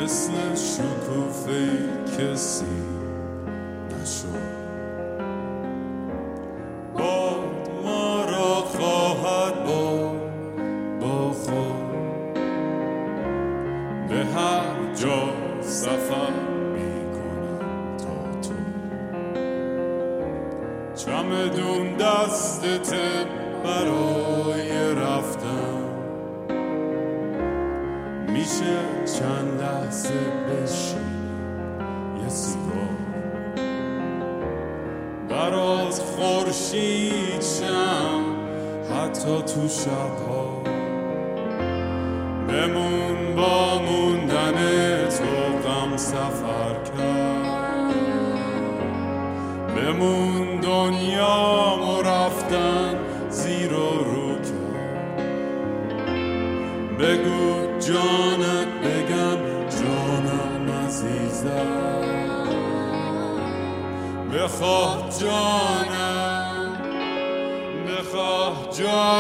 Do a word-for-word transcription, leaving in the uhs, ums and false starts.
مثل شکوفه‌ای کسی نشد. باد ما را خواهد با با خود به هر جا سفر میکنم تا تو. چمدون دستت برای رفتن، میشه چند لحظه بشینی یه سیگار برات خورشید شم، حتی تو شبها بمون با موندن تو غم سفر کرد، بمون دنیامو رفتن زیر و رو کرد. بگو جانت بگم جانم عزیزم، بخواه جانم بخواه جانم